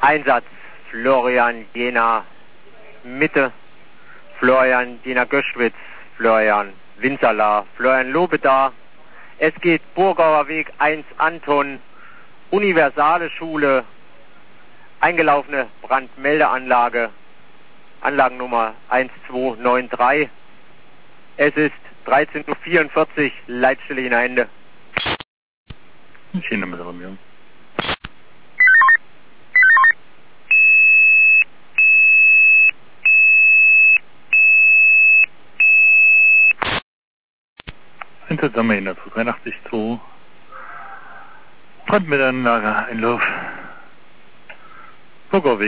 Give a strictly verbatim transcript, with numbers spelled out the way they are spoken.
Einsatz Florian Jena Mitte, Florian Jena Göschwitz, Florian Winzerla, Florian Lobeda. Es geht Burgauer Weg eins Anton, Universale Schule, eingelaufene Brandmeldeanlage, Anlagennummer eins zwei neun drei. Es ist dreizehn Uhr vierundvierzig, Leitstelle in Ende. Schiene mit Romeo. Hinter Sommer dreiundachtzig zwei. Brandmeldeanlage, Einlauf. Burgauer Weg.